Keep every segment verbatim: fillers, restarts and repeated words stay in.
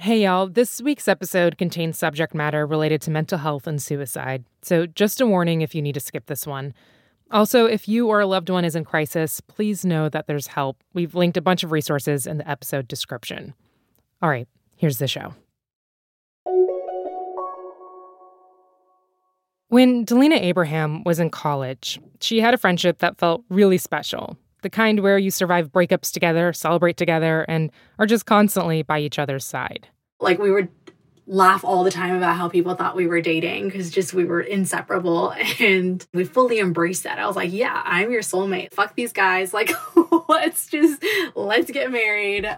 Hey, y'all. This week's episode contains subject matter related to mental health and suicide, so just a warning if you need to skip this one. Also, if you or a loved one is in crisis, please know that there's help. We've linked a bunch of resources in the episode description. All right, here's the show. When Delina Abraham was in college, she had a friendship that felt really special. The kind where you survive breakups together, celebrate together, and are just constantly by each other's side. Like, we would laugh all the time about how people thought we were dating because just we were inseparable, and we fully embraced that. I was like, yeah, I'm your soulmate. Fuck these guys. Like, let's just, let's get married.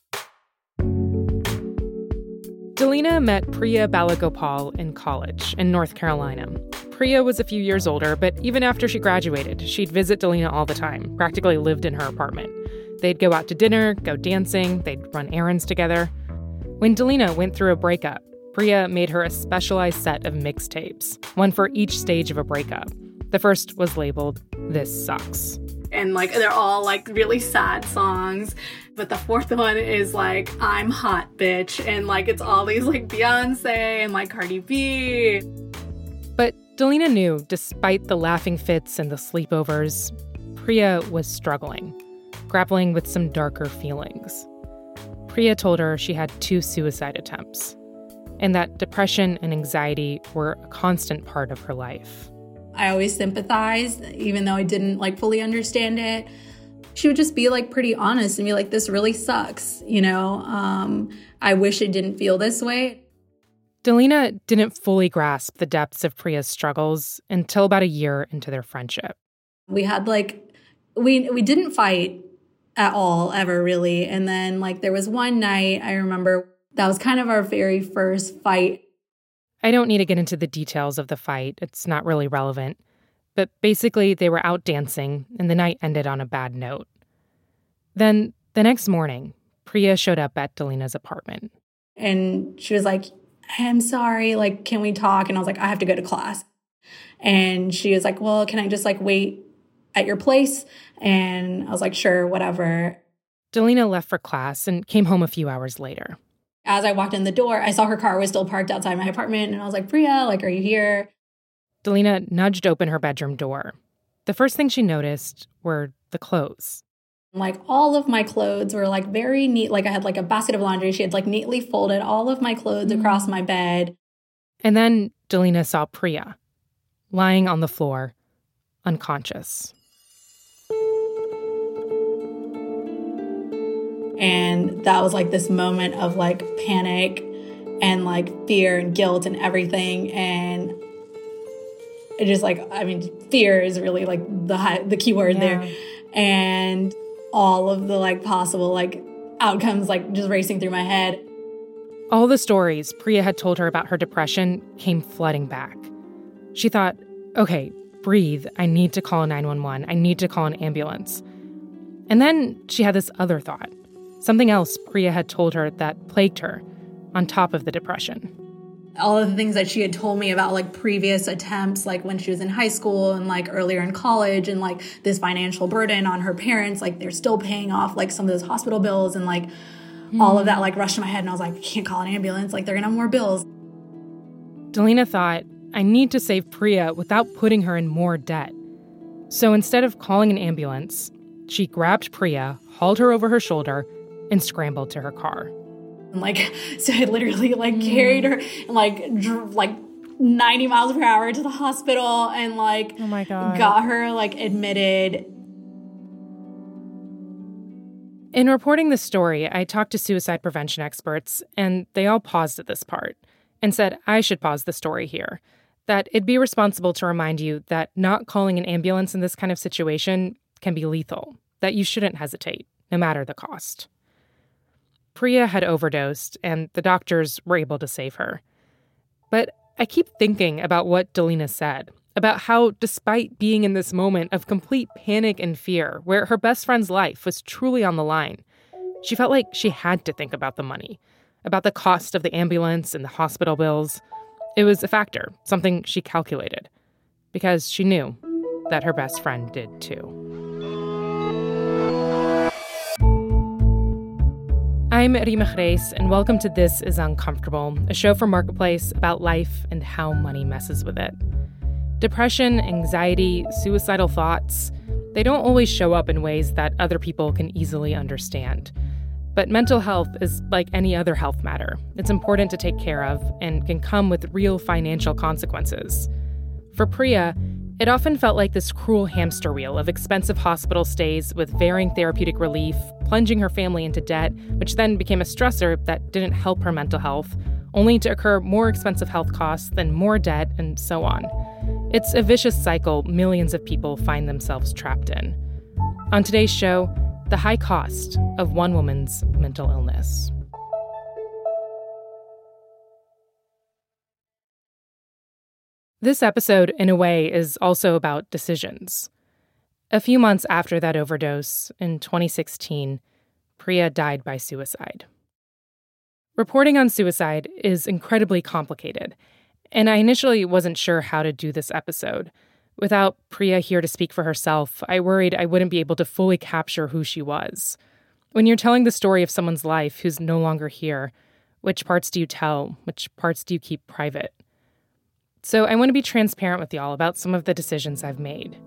Delina met Priya Balagopal in college in North Carolina. Priya was a few years older, but even after she graduated, she'd visit Delina all the time, practically lived in her apartment. They'd go out to dinner, go dancing, they'd run errands together. When Delina went through a breakup, Priya made her a specialized set of mixtapes, one for each stage of a breakup. The first was labeled, "This Sucks." And, like, they're all, like, really sad songs. But the fourth one is, like, "I'm Hot, Bitch." And, like, it's all these, like, Beyonce and, like, Cardi B. But Delina knew, despite the laughing fits and the sleepovers, Priya was struggling, grappling with some darker feelings. Priya told her she had two suicide attempts, and that depression and anxiety were a constant part of her life. I always sympathized, even though I didn't, like, fully understand it. She would just be, like, pretty honest and be like, this really sucks, you know? Um, I wish it didn't feel this way. Delina didn't fully grasp the depths of Priya's struggles until about a year into their friendship. We had, like, we we didn't fight at all, ever, really. And then, like, there was one night, I remember, that was kind of our very first fight. I don't need to get into the details of the fight. It's not really relevant. But basically, they were out dancing, and the night ended on a bad note. Then, the next morning, Priya showed up at Delina's apartment. And she was like, I'm sorry, like, can we talk? And I was like, I have to go to class. And she was like, well, can I just, like, wait at your place? And I was like, sure, whatever. Delina left for class and came home a few hours later. As I walked in the door, I saw her car was still parked outside my apartment. And I was like, Priya, like, are you here? Delina nudged open her bedroom door. The first thing she noticed were the clothes. Like, all of my clothes were, like, very neat. Like, I had, like, a basket of laundry. She had, like, neatly folded all of my clothes mm. across my bed. And then Delina saw Priya lying on the floor, unconscious. And that was, like, this moment of, like, panic and, like, fear and guilt and everything. And it just, like, I mean, fear is really, like, the high, the key word yeah. there. And all of the, like, possible, like, outcomes, like, just racing through my head. All the stories Priya had told her about her depression came flooding back. She thought, okay, breathe. I need to call nine one one. I need to call an ambulance. And then she had this other thought. Something else Priya had told her that plagued her on top of the depression. All of the things that she had told me about, like, previous attempts, like when she was in high school and, like, earlier in college, and, like, this financial burden on her parents, like, they're still paying off, like, some of those hospital bills, and, like, mm. all of that, like, rushed to my head, and I was like, I can't call an ambulance, like, they're gonna have more bills. Delina thought, I need to save Priya without putting her in more debt. So instead of calling an ambulance, she grabbed Priya, hauled her over her shoulder, and scrambled to her car. And, like, so I literally, like, carried her and, like, dr- like ninety miles per hour to the hospital and, like, oh my God. got her, like, admitted. In reporting this story, I talked to suicide prevention experts, and they all paused at this part and said I should pause the story here, that it'd be responsible to remind you that not calling an ambulance in this kind of situation can be lethal, that you shouldn't hesitate, no matter the cost. Priya had overdosed, and the doctors were able to save her. But I keep thinking about what Delina said, about how, despite being in this moment of complete panic and fear, where her best friend's life was truly on the line, she felt like she had to think about the money, about the cost of the ambulance and the hospital bills. It was a factor, something she calculated, because she knew that her best friend did too. I I'm Rima Reis, and welcome to This is Uncomfortable, a show from Marketplace about life and how money messes with it. Depression, anxiety, suicidal thoughts, they don't always show up in ways that other people can easily understand. But mental health is like any other health matter. It's important to take care of and can come with real financial consequences. For Priya, it often felt like this cruel hamster wheel of expensive hospital stays with varying therapeutic relief, plunging her family into debt, which then became a stressor that didn't help her mental health, only to occur more expensive health costs, then more debt, and so on. It's a vicious cycle millions of people find themselves trapped in. On today's show, the high cost of one woman's mental illness. This episode, in a way, is also about decisions. A few months after that overdose, in twenty sixteen, Priya died by suicide. Reporting on suicide is incredibly complicated, and I initially wasn't sure how to do this episode. Without Priya here to speak for herself, I worried I wouldn't be able to fully capture who she was. When you're telling the story of someone's life who's no longer here, which parts do you tell? Which parts do you keep private? So I want to be transparent with y'all about some of the decisions I've made.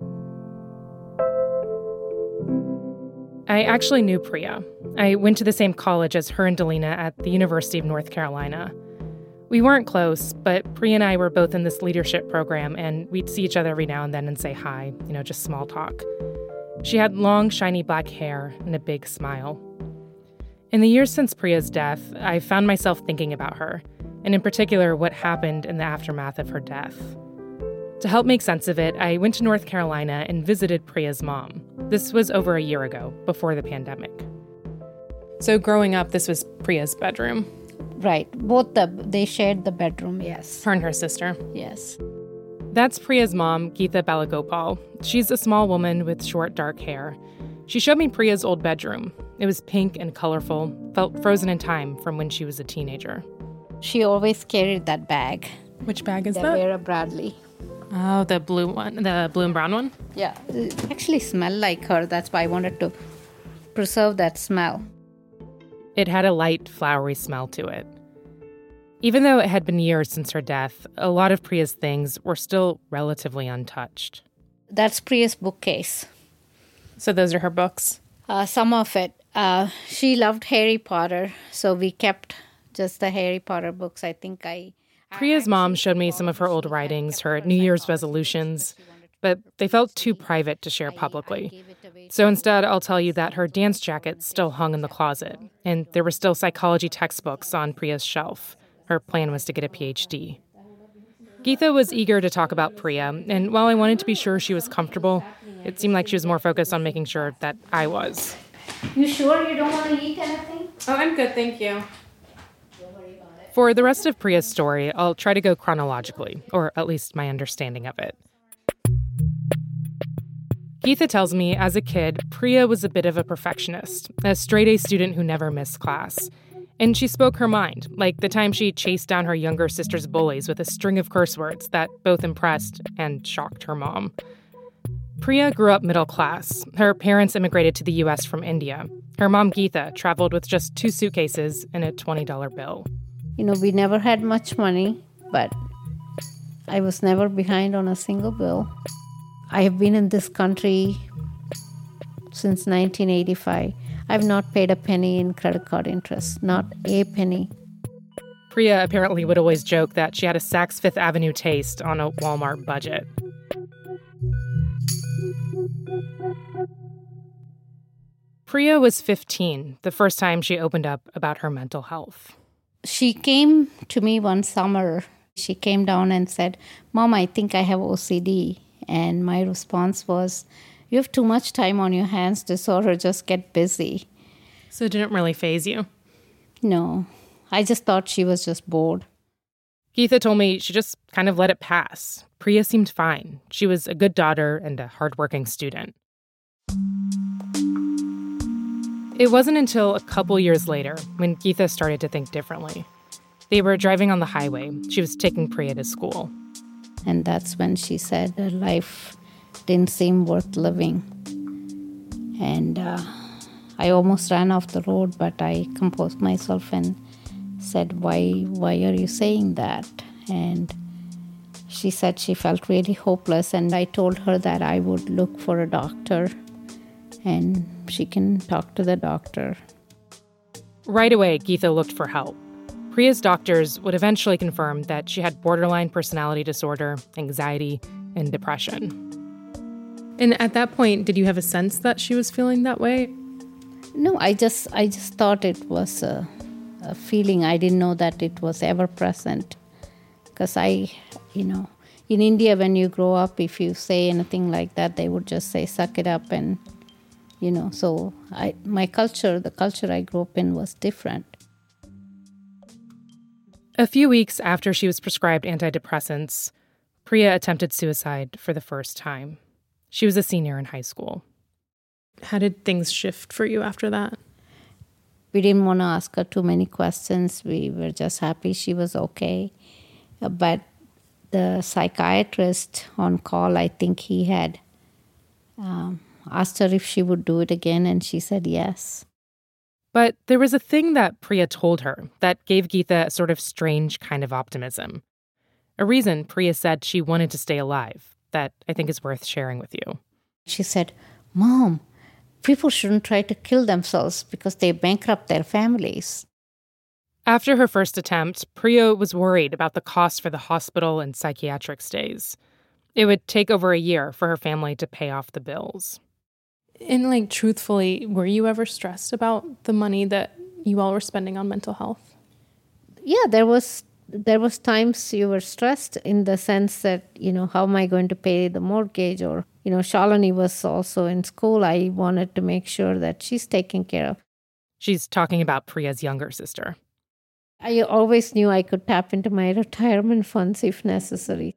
I actually knew Priya. I went to the same college as her and Delina at the University of North Carolina. We weren't close, but Priya and I were both in this leadership program, and we'd see each other every now and then and say hi, you know, just small talk. She had long, shiny black hair and a big smile. In the years since Priya's death, I found myself thinking about her, and in particular, what happened in the aftermath of her death. To help make sense of it, I went to North Carolina and visited Priya's mom. This was over a year ago, before the pandemic. So growing up, this was Priya's bedroom. Right. Both the they shared the bedroom, yes. Her and her sister. Yes. That's Priya's mom, Geetha Balagopal. She's a small woman with short, dark hair. She showed me Priya's old bedroom. It was pink and colorful, felt frozen in time from when she was a teenager. She always carried that bag. Which bag is the that? Vera Bradley. Oh, the blue one, the blue and brown one? Yeah. It actually smelled like her. That's why I wanted to preserve that smell. It had a light, flowery smell to it. Even though it had been years since her death, a lot of Priya's things were still relatively untouched. That's Priya's bookcase. So those are her books? Uh, some of it. Uh, she loved Harry Potter, so we kept just the Harry Potter books. I think I... Priya's mom showed me some of her old writings, her New Year's resolutions, but they felt too private to share publicly. So instead, I'll tell you that her dance jacket still hung in the closet, and there were still psychology textbooks on Priya's shelf. Her plan was to get a P H D. Geetha was eager to talk about Priya, and while I wanted to be sure she was comfortable, it seemed like she was more focused on making sure that I was. You sure you don't want to eat anything? Oh, I'm good, thank you. For the rest of Priya's story, I'll try to go chronologically, or at least my understanding of it. Geetha tells me, as a kid, Priya was a bit of a perfectionist, a straight-A student who never missed class. And she spoke her mind, like the time she chased down her younger sister's bullies with a string of curse words that both impressed and shocked her mom. Priya grew up middle class. Her parents immigrated to the U S from India. Her mom, Geetha, traveled with just two suitcases and a twenty dollar bill. You know, we never had much money, but I was never behind on a single bill. I have been in this country since nineteen eighty-five. I've not paid a penny in credit card interest, not a penny. Priya apparently would always joke that she had a Saks Fifth Avenue taste on a Walmart budget. Priya was fifteen the first time she opened up about her mental health. She came to me one summer. She came down and said, "Mom, I think I have O C D." And my response was, "You have too much time on your hands, disorder, just get busy." So it didn't really faze you? No, I just thought she was just bored. Geetha told me she just kind of let it pass. Priya seemed fine. She was a good daughter and a hardworking student. It wasn't until a couple years later when Geetha started to think differently. They were driving on the highway. She was taking Priya to school. And that's when she said her life didn't seem worth living. And uh, I almost ran off the road, but I composed myself and said, why, why are you saying that? And she said she felt really hopeless, and I told her that I would look for a doctor and she can talk to the doctor. Right away, Geetha looked for help. Priya's doctors would eventually confirm that she had borderline personality disorder, anxiety, and depression. And at that point, did you have a sense that she was feeling that way? No, I just I just thought it was a, a feeling. I didn't know that it was ever present. Because I, you know, in India, when you grow up, if you say anything like that, they would just say, suck it up. And, you know, so I, my culture, the culture I grew up in was different. A few weeks after she was prescribed antidepressants, Priya attempted suicide for the first time. She was a senior in high school. How did things shift for you after that? We didn't want to ask her too many questions. We were just happy she was okay. But the psychiatrist on call, I think he had um, asked her if she would do it again, and she said yes. But there was a thing that Priya told her that gave Geetha a sort of strange kind of optimism. A reason Priya said she wanted to stay alive that I think is worth sharing with you. She said, Mom, people shouldn't try to kill themselves because they bankrupt their families. After her first attempt, Priya was worried about the cost for the hospital and psychiatric stays. It would take over a year for her family to pay off the bills. And, like, truthfully, were you ever stressed about the money that you all were spending on mental health? Yeah, there was there was times you were stressed in the sense that, you know, how am I going to pay the mortgage? Or, you know, Shalini was also in school. I wanted to make sure that she's taken care of. She's talking about Priya's younger sister. I always knew I could tap into my retirement funds if necessary.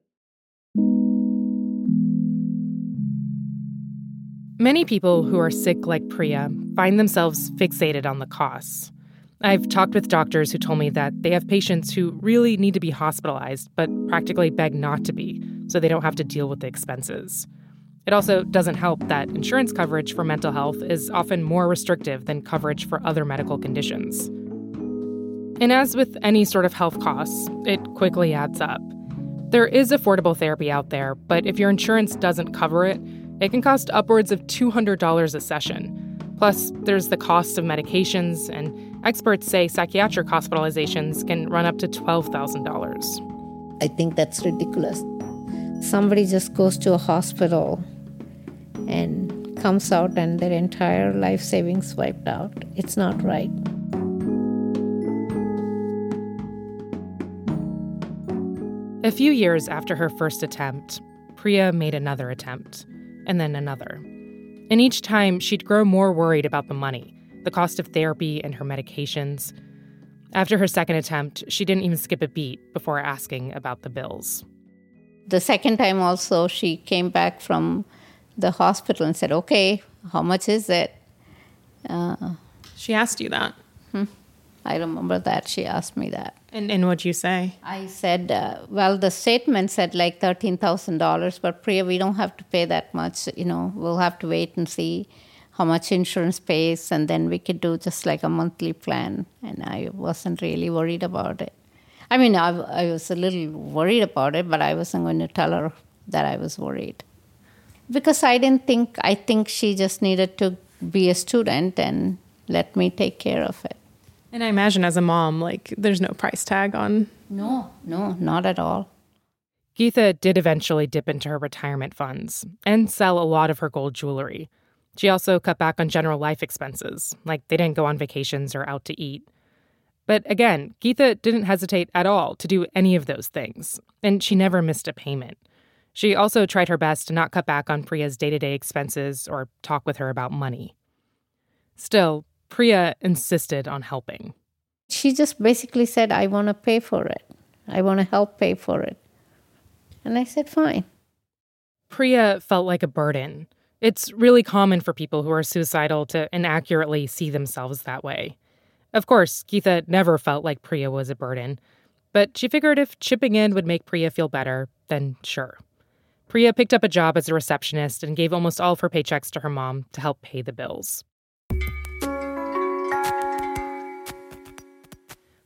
Many people who are sick like Priya find themselves fixated on the costs. I've talked with doctors who told me that they have patients who really need to be hospitalized, but practically beg not to be, so they don't have to deal with the expenses. It also doesn't help that insurance coverage for mental health is often more restrictive than coverage for other medical conditions. And as with any sort of health costs, it quickly adds up. There is affordable therapy out there, but if your insurance doesn't cover it, it can cost upwards of two hundred dollars a session. Plus, there's the cost of medications, and experts say psychiatric hospitalizations can run up to twelve thousand dollars. I think that's ridiculous. Somebody just goes to a hospital and comes out and their entire life savings wiped out. It's not right. A few years after her first attempt, Priya made another attempt, and then another. And each time, she'd grow more worried about the money, the cost of therapy and her medications. After her second attempt, she didn't even skip a beat before asking about the bills. The second time also, she came back from the hospital and said, okay, how much is it? Uh, she asked you that? Hmm. I remember that. She asked me that. And, and what'd you say? I said, uh, well, the statement said like thirteen thousand dollars, but Priya, we don't have to pay that much. You know, we'll have to wait and see how much insurance pays, and then we could do just like a monthly plan. And I wasn't really worried about it. I mean, I, I was a little worried about it, but I wasn't going to tell her that I was worried. Because I didn't think, I think she just needed to be a student and let me take care of it. And I imagine as a mom, like, there's no price tag on... No, no, not at all. Geetha did eventually dip into her retirement funds and sell a lot of her gold jewelry. She also cut back on general life expenses, like they didn't go on vacations or out to eat. But again, Geetha didn't hesitate at all to do any of those things, and she never missed a payment. She also tried her best to not cut back on Priya's day-to-day expenses or talk with her about money. Still, Priya insisted on helping. She just basically said, I want to pay for it. I want to help pay for it. And I said, fine. Priya felt like a burden. It's really common for people who are suicidal to inaccurately see themselves that way. Of course, Geetha never felt like Priya was a burden, but she figured if chipping in would make Priya feel better, then sure. Priya picked up a job as a receptionist and gave almost all of her paychecks to her mom to help pay the bills.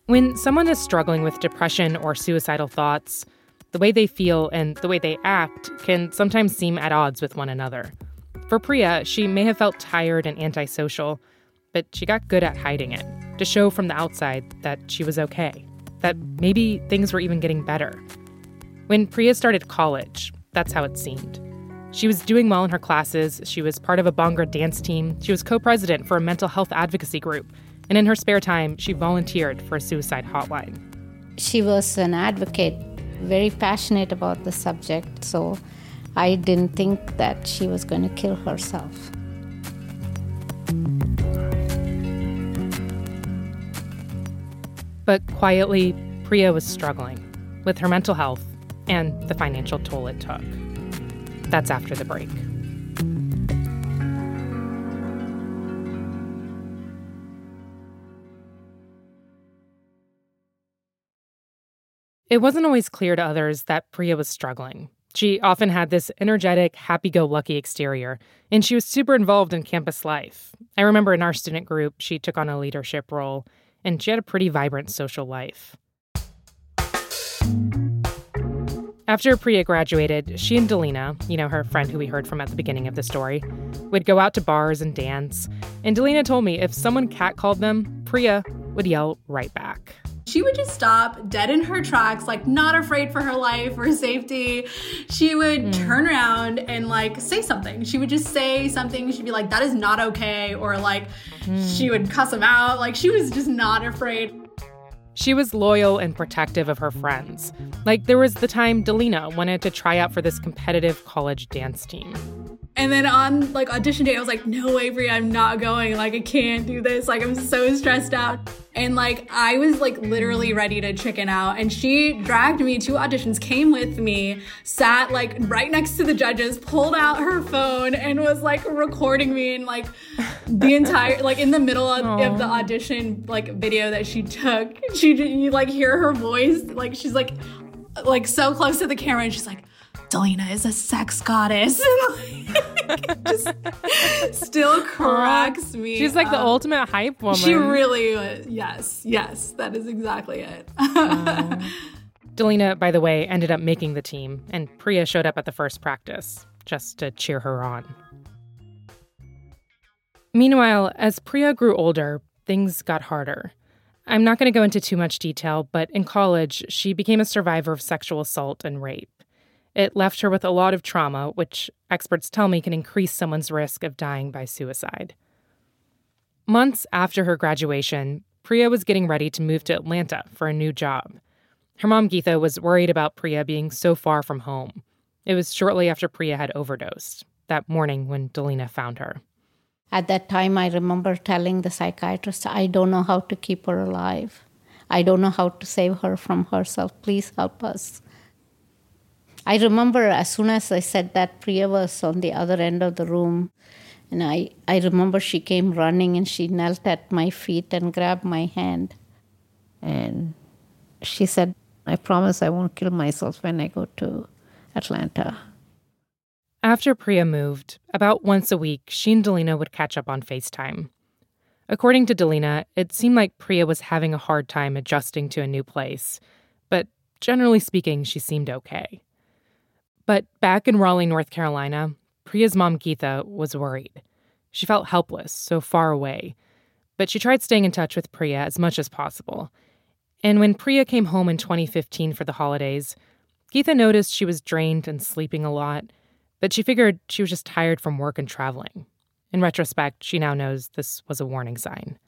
When someone is struggling with depression or suicidal thoughts, the way they feel and the way they act can sometimes seem at odds with one another. For Priya, she may have felt tired and antisocial, but she got good at hiding it, to show from the outside that she was okay, that maybe things were even getting better. When Priya started college, that's how it seemed. She was doing well in her classes, she was part of a Bhangra dance team, she was co-president for a mental health advocacy group, and in her spare time, she volunteered for a suicide hotline. She was an advocate, very passionate about the subject, so I didn't think that she was going to kill herself. But quietly, Priya was struggling with her mental health and the financial toll it took. That's after the break. It wasn't always clear to others that Priya was struggling. She often had this energetic, happy-go-lucky exterior, and she was super involved in campus life. I remember in our student group, she took on a leadership role, and she had a pretty vibrant social life. After Priya graduated, she and Delina, you know, her friend who we heard from at the beginning of the story, would go out to bars and dance. And Delina told me if someone catcalled them, Priya would yell right back. She would just stop dead in her tracks, like not afraid for her life or safety. She would mm. turn around and like say something. She would just say something. She'd be like, that is not okay. Or like mm. she would cuss him out. Like she was just not afraid. She was loyal and protective of her friends. Like there was the time Delina wanted to try out for this competitive college dance team. And then on like audition day, I was like, no, Avery, I'm not going. Like I can't do this. Like I'm so stressed out. And like I was like literally ready to chicken out. And she dragged me to auditions, came with me, sat like right next to the judges, pulled out her phone and was like recording me and like the entire, like in the middle of, of the audition like video that she took. She you like hear her voice. Like she's like, like so close to the camera and she's like, Delina is a sex goddess. Like, just still cracks me. She's like up. The ultimate hype woman. She really was. Yes, yes, that is exactly it. uh, Delina, by the way, ended up making the team, and Priya showed up at the first practice just to cheer her on. Meanwhile, as Priya grew older, things got harder. I'm not going to go into too much detail, but in college, she became a survivor of sexual assault and rape. It left her with a lot of trauma, which experts tell me can increase someone's risk of dying by suicide. Months after her graduation, Priya was getting ready to move to Atlanta for a new job. Her mom, Geetha, was worried about Priya being so far from home. It was shortly after Priya had overdosed, that morning when Delina found her. At that time, I remember telling the psychiatrist, I don't know how to keep her alive. I don't know how to save her from herself. Please help us. I remember as soon as I said that, Priya was on the other end of the room. And I, I remember she came running and she knelt at my feet and grabbed my hand. And she said, I promise I won't kill myself when I go to Atlanta. After Priya moved, about once a week, she and Delina would catch up on FaceTime. According to Delina, it seemed like Priya was having a hard time adjusting to a new place. But generally speaking, she seemed okay. But back in Raleigh, North Carolina, Priya's mom, Geetha, was worried. She felt helpless, so far away. But she tried staying in touch with Priya as much as possible. And when Priya came home in twenty fifteen for the holidays, Geetha noticed she was drained and sleeping a lot, but she figured she was just tired from work and traveling. In retrospect, she now knows this was a warning sign.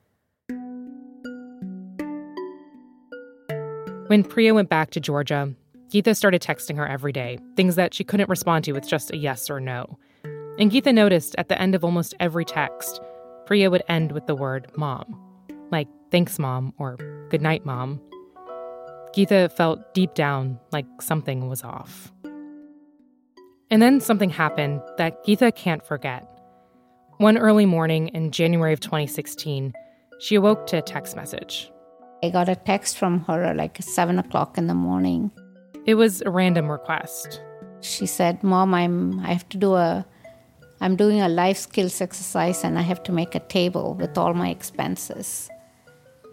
When Priya went back to Georgia, Geetha started texting her every day, things that she couldn't respond to with just a yes or no. And Geetha noticed at the end of almost every text, Priya would end with the word mom. Like, thanks, mom, or good night, mom. Geetha felt deep down like something was off. And then something happened that Geetha can't forget. One early morning in January of twenty sixteen, she awoke to a text message. I got a text from her like seven o'clock in the morning. It was a random request. She said, Mom, I'm, I have to do a, I'm doing a life skills exercise and I have to make a table with all my expenses.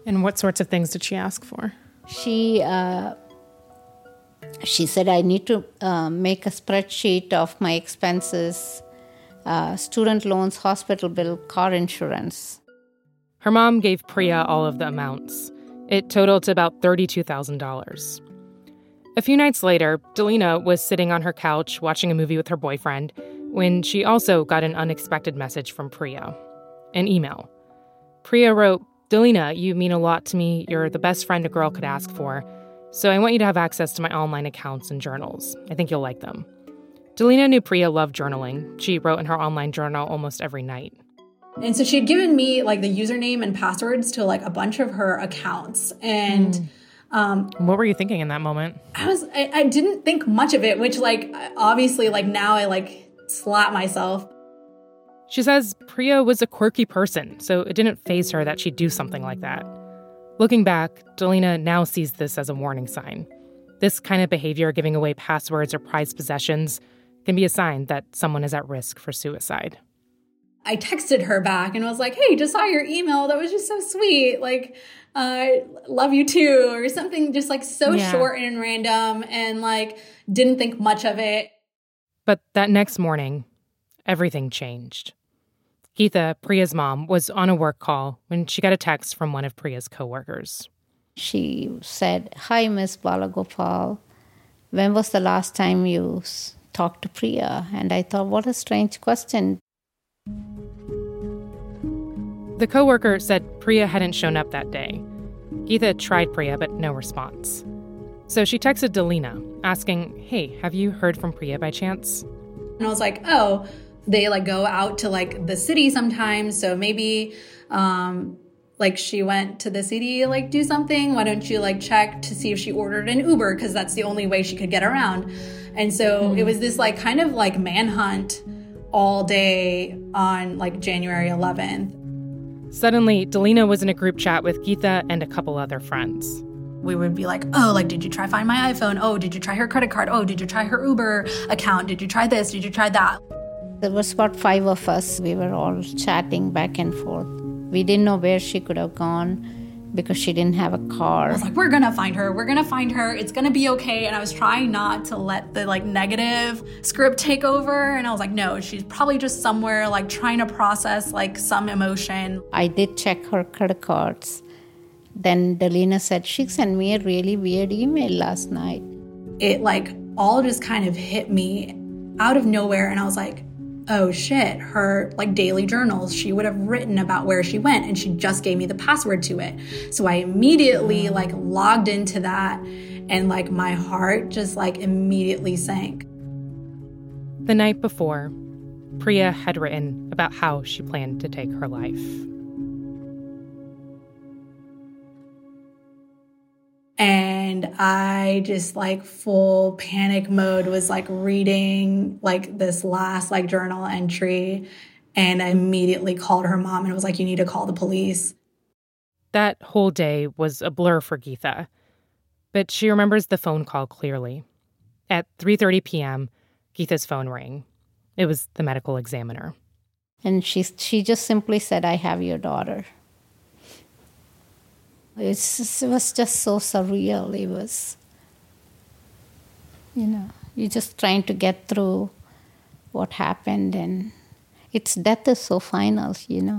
And what sorts of things did she ask for? She uh, she said, I need to uh, make a spreadsheet of my expenses, uh, student loans, hospital bill, car insurance. Her mom gave Priya all of the amounts. It totaled to about thirty-two thousand dollars. A few nights later, Delina was sitting on her couch watching a movie with her boyfriend when she also got an unexpected message from Priya, an email. Priya wrote, Delina, you mean a lot to me. You're the best friend a girl could ask for. So I want you to have access to my online accounts and journals. I think you'll like them. Delina knew Priya loved journaling. She wrote in her online journal almost every night. And so she had given me like the username and passwords to like a bunch of her accounts. And mm. um, what were you thinking in that moment? I was, I, I didn't think much of it, which like, obviously like now I like slap myself. She says Priya was a quirky person, so it didn't faze her that she'd do something like that. Looking back, Delina now sees this as a warning sign. This kind of behavior, giving away passwords or prized possessions, can be a sign that someone is at risk for suicide. I texted her back and was like, hey, just saw your email. That was just so sweet. Like, uh, love you too, or something just like so yeah. short and random, and like didn't think much of it. But that next morning, everything changed. Geetha, Priya's mom, was on a work call when she got a text from one of Priya's coworkers. She said, hi, Miss Balagopal. When was the last time you talked to Priya? And I thought, what a strange question. The coworker said Priya hadn't shown up that day. Geetha tried Priya, but no response. So she texted Delina, asking, hey, have you heard from Priya by chance? And I was like, oh, they like go out to like the city sometimes. So maybe um, like she went to the city to like do something. Why don't you like check to see if she ordered an Uber? Because that's the only way she could get around. And so mm-hmm. it was this like kind of like manhunt all day on like January eleventh. Suddenly, Delina was in a group chat with Geetha and a couple other friends. We would be like, oh, like, did you try Find My iPhone? Oh, did you try her credit card? Oh, did you try her Uber account? Did you try this? Did you try that? There was about five of us. We were all chatting back and forth. We didn't know where she could have gone because she didn't have a car. I was like, we're going to find her. We're going to find her. It's going to be okay. And I was trying not to let the like negative script take over. And I was like, no, she's probably just somewhere like trying to process like some emotion. I did check her credit cards. Then Delina said, she sent me a really weird email last night. It like all just kind of hit me out of nowhere. And I was like, oh shit, her like daily journals, she would have written about where she went and she just gave me the password to it. So I immediately like logged into that and like my heart just like immediately sank. The night before, Priya had written about how she planned to take her life. And I just like full panic mode was like reading like this last like journal entry. And I immediately called her mom and was like, you need to call the police. That whole day was a blur for Geetha. But she remembers the phone call clearly. At three thirty p.m., Geetha's phone rang. It was the medical examiner. And she, she just simply said, I have your daughter. It's just, it was just so surreal. It was, you know, you're just trying to get through what happened, and its death is so final, you know.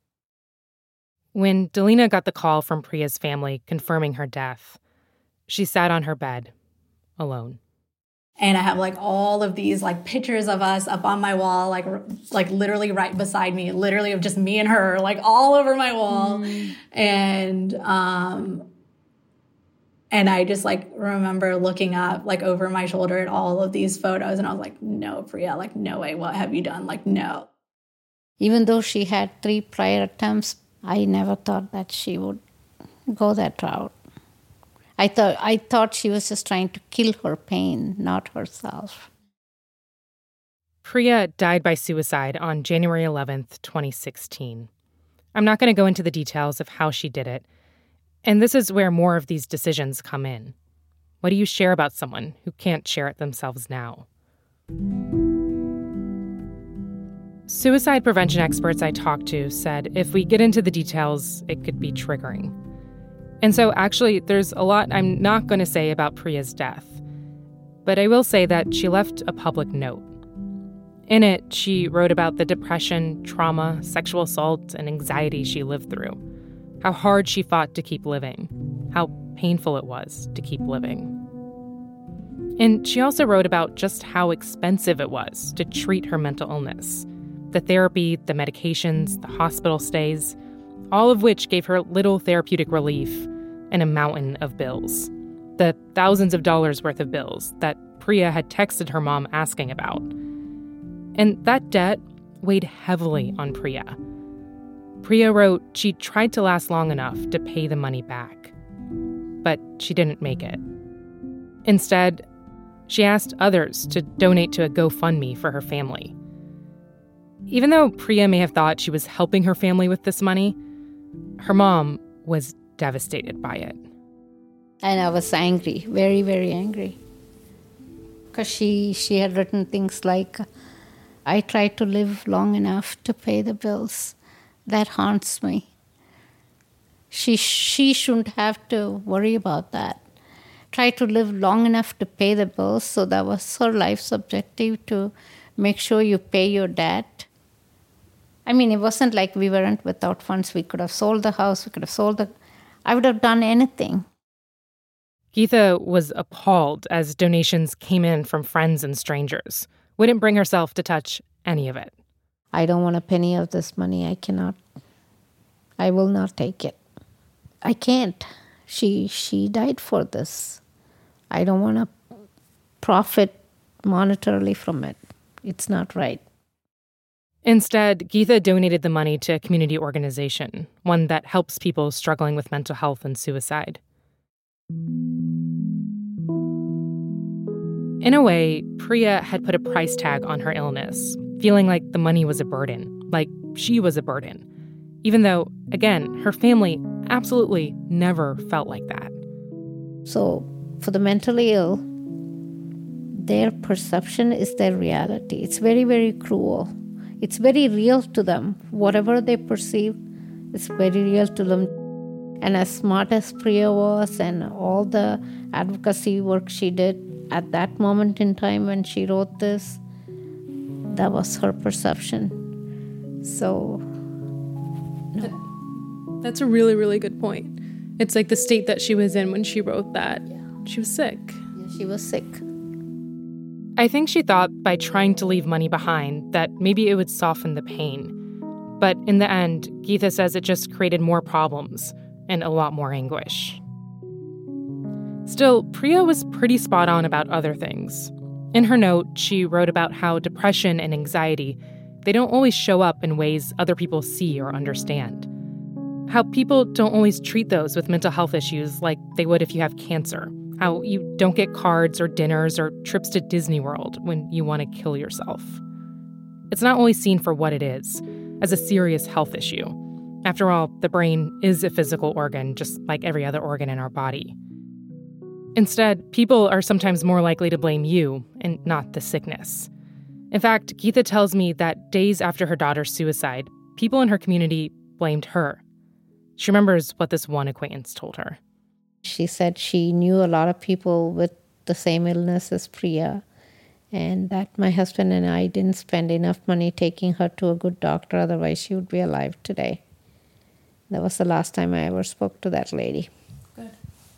When Delina got the call from Priya's family confirming her death, she sat on her bed, alone. And I have like all of these like pictures of us up on my wall, like like literally right beside me, literally of just me and her, like all over my wall. Mm. And um, and I just like remember looking up like over my shoulder at all of these photos, and I was like, no, Priya, like no way, what have you done? Like no. Even though she had three prior attempts, I never thought that she would go that route. I thought I thought she was just trying to kill her pain, not herself. Priya died by suicide on January eleventh, twenty sixteen. I'm not going to go into the details of how she did it. And this is where more of these decisions come in. What do you share about someone who can't share it themselves now? Suicide prevention experts I talked to said if we get into the details, it could be triggering. And so actually, there's a lot I'm not going to say about Priya's death. But I will say that she left a public note. In it, she wrote about the depression, trauma, sexual assault, and anxiety she lived through, how hard she fought to keep living, how painful it was to keep living. And she also wrote about just how expensive it was to treat her mental illness, the therapy, the medications, the hospital stays, all of which gave her little therapeutic relief and a mountain of bills, the thousands of dollars worth of bills that Priya had texted her mom asking about. And that debt weighed heavily on Priya. Priya wrote she tried to last long enough to pay the money back, but she didn't make it. Instead, she asked others to donate to a GoFundMe for her family. Even though Priya may have thought she was helping her family with this money, her mom was devastated by it. And I was angry, very, very angry. Because she, she had written things like, I tried to live long enough to pay the bills. That haunts me. She, she shouldn't have to worry about that. Try to live long enough to pay the bills, so that was her life's objective, to make sure you pay your debt. I mean, it wasn't like we weren't without funds. We could have sold the house, we could have sold the... I would have done anything. Geetha was appalled as donations came in from friends and strangers. Wouldn't bring herself to touch any of it. I don't want a penny of this money. I cannot. I will not take it. I can't. She she died for this. I don't want to profit monetarily from it. It's not right. Instead, Geetha donated the money to a community organization, one that helps people struggling with mental health and suicide. In a way, Priya had put a price tag on her illness, feeling like the money was a burden, like she was a burden, even though, again, her family absolutely never felt like that. So, for the mentally ill, their perception is their reality. It's very, very cruel. It's very real to them. Whatever they perceive, it's very real to them. And as smart as Priya was and all the advocacy work she did at that moment in time when she wrote this, that was her perception. So, no. That's a really, really good point. It's like the state that she was in when she wrote that. Yeah. She was sick. Yeah, she was sick. I think she thought by trying to leave money behind that maybe it would soften the pain. But in the end, Geetha says it just created more problems and a lot more anguish. Still, Priya was pretty spot on about other things. In her note, she wrote about how depression and anxiety, they don't always show up in ways other people see or understand. How people don't always treat those with mental health issues like they would if you have cancer. How you don't get cards or dinners or trips to Disney World when you want to kill yourself. It's not always seen for what it is, as a serious health issue. After all, the brain is a physical organ, just like every other organ in our body. Instead, people are sometimes more likely to blame you and not the sickness. In fact, Geetha tells me that days after her daughter's suicide, people in her community blamed her. She remembers what this one acquaintance told her. She said she knew a lot of people with the same illness as Priya, and that my husband and I didn't spend enough money taking her to a good doctor, otherwise she would be alive today. That was the last time I ever spoke to that lady. Good.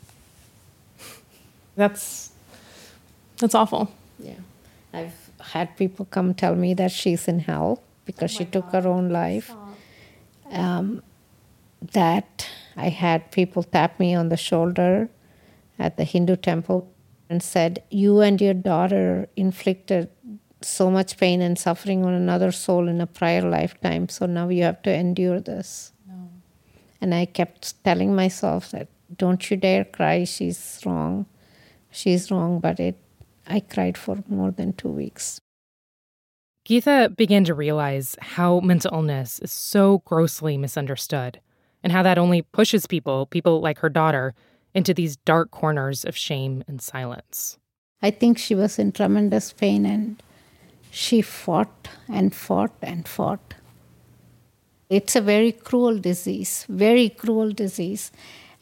That's that's awful. Yeah. I've had people come tell me that she's in hell because oh she took God. her own life. Um, that I had people tap me on the shoulder at the Hindu temple and said, you and your daughter inflicted so much pain and suffering on another soul in a prior lifetime, so now you have to endure this. No. And I kept telling myself that, don't you dare cry, she's wrong. She's wrong, but it. I cried for more than two weeks. Geetha began to realize how mental illness is so grossly misunderstood, and how that only pushes people, people like her daughter, into these dark corners of shame and silence. I think she was in tremendous pain, and she fought and fought and fought. It's a very cruel disease, very cruel disease.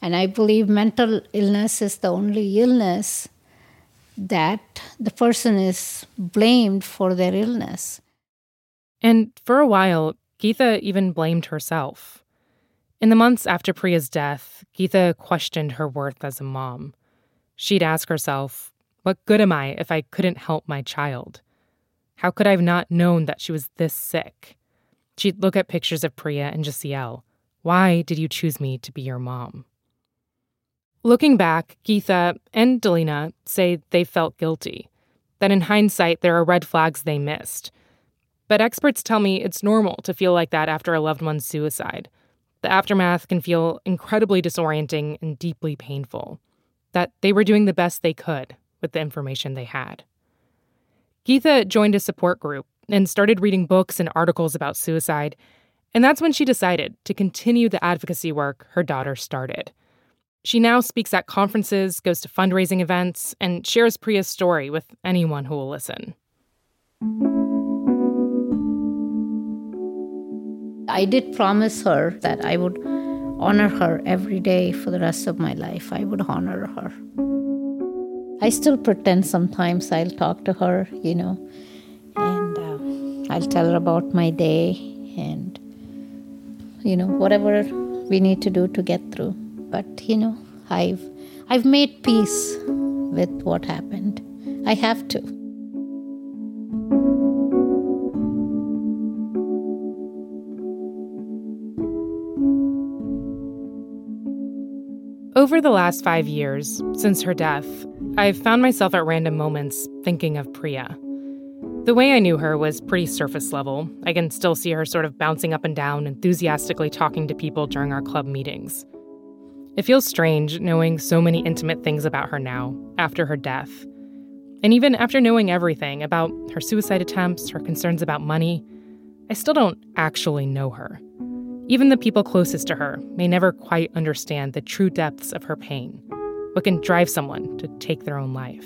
And I believe mental illness is the only illness that the person is blamed for their illness. And for a while, Geetha even blamed herself. In the months after Priya's death, Geetha questioned her worth as a mom. She'd ask herself, what good am I if I couldn't help my child? How could I have not known that she was this sick? She'd look at pictures of Priya and just yell, why did you choose me to be your mom? Looking back, Geetha and Delina say they felt guilty, that in hindsight there are red flags they missed. But experts tell me it's normal to feel like that after a loved one's suicide. The aftermath can feel incredibly disorienting and deeply painful, that they were doing the best they could with the information they had. Geetha joined a support group and started reading books and articles about suicide, and that's when she decided to continue the advocacy work her daughter started. She now speaks at conferences, goes to fundraising events, and shares Priya's story with anyone who will listen. I did promise her that I would honor her every day for the rest of my life. I would honor her. I still pretend sometimes I'll talk to her, you know, and uh, I'll tell her about my day and, you know, whatever we need to do to get through. But, you know, I've I've made peace with what happened. I have to. Over the last five years, since her death, I've found myself at random moments thinking of Priya. The way I knew her was pretty surface level. I can still see her sort of bouncing up and down, enthusiastically talking to people during our club meetings. It feels strange knowing so many intimate things about her now, after her death. And even after knowing everything about her suicide attempts, her concerns about money, I still don't actually know her. Even the people closest to her may never quite understand the true depths of her pain, what can drive someone to take their own life.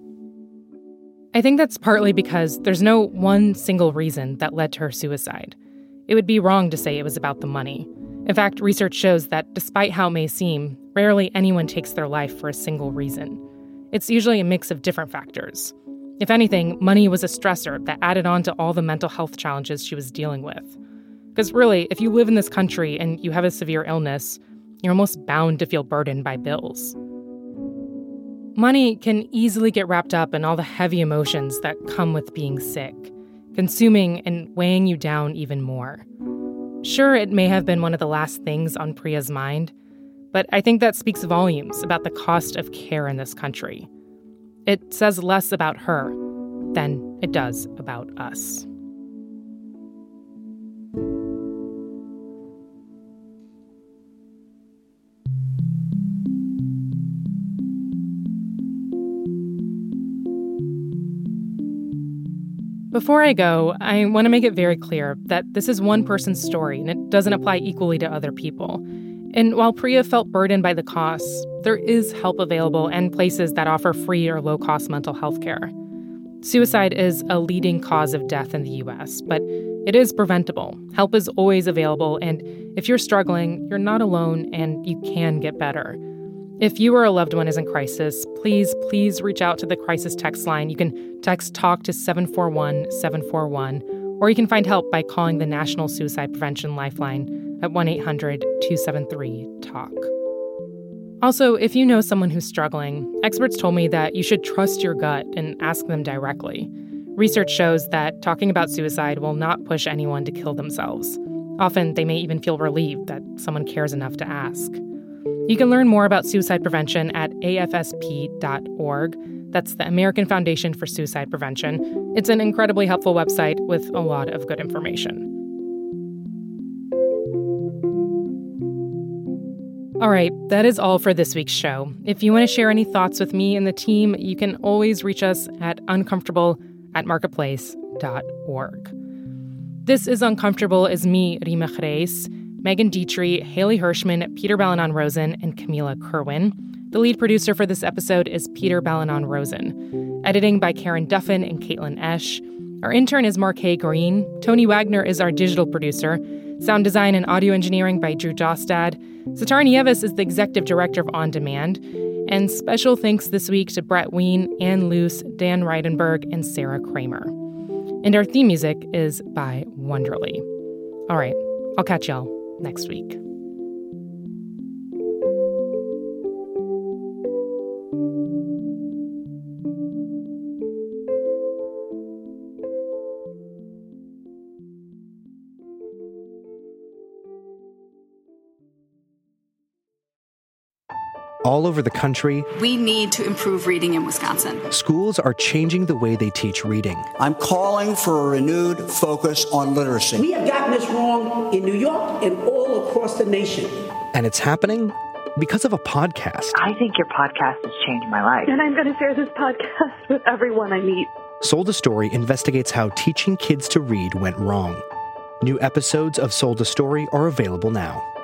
I think that's partly because there's no one single reason that led to her suicide. It would be wrong to say it was about the money. In fact, research shows that despite how it may seem, rarely anyone takes their life for a single reason. It's usually a mix of different factors. If anything, money was a stressor that added on to all the mental health challenges she was dealing with. Because really, if you live in this country and you have a severe illness, you're almost bound to feel burdened by bills. Money can easily get wrapped up in all the heavy emotions that come with being sick, consuming and weighing you down even more. Sure, it may have been one of the last things on Priya's mind, but I think that speaks volumes about the cost of care in this country. It says less about her than it does about us. Before I go, I want to make it very clear that this is one person's story and it doesn't apply equally to other people. And while Priya felt burdened by the costs, there is help available and places that offer free or low-cost mental health care. Suicide is a leading cause of death in the U S, but it is preventable. Help is always available, and if you're struggling, you're not alone and you can get better. If you or a loved one is in crisis, please, please reach out to the crisis text line. You can text TALK to seven four one seven four one, or you can find help by calling the National Suicide Prevention Lifeline at one eight hundred two seven three TALK. Also, if you know someone who's struggling, experts told me that you should trust your gut and ask them directly. Research shows that talking about suicide will not push anyone to kill themselves. Often, they may even feel relieved that someone cares enough to ask. You can learn more about suicide prevention at A F S P dot org. That's the American Foundation for Suicide Prevention. It's an incredibly helpful website with a lot of good information. All right, that is all for this week's show. If you want to share any thoughts with me and the team, you can always reach us at uncomfortable at marketplace dot org. This is Uncomfortable is me, Rima Reis, Megan Dietrich, Haley Hirschman, Peter Balanon-Rosen, and Camila Kerwin. The lead producer for this episode is Peter Balanon-Rosen. Editing by Karen Duffin and Caitlin Esch. Our intern is Marquet Green. Tony Wagner is our digital producer. Sound design and audio engineering by Drew Jostad. Satar Nieves is the executive director of On Demand. And special thanks this week to Brett Ween, Ann Luce, Dan Reidenberg, and Sarah Kramer. And our theme music is by Wonderly. All right, I'll catch y'all next week. All over the country, we need to improve reading in Wisconsin. Schools are changing the way they teach reading. I'm calling for a renewed focus on literacy. We have gotten this wrong in New York and all across the nation. And it's happening because of a podcast. I think your podcast has changed my life. And I'm going to share this podcast with everyone I meet. Sold a Story investigates how teaching kids to read went wrong. New episodes of Sold a Story are available now.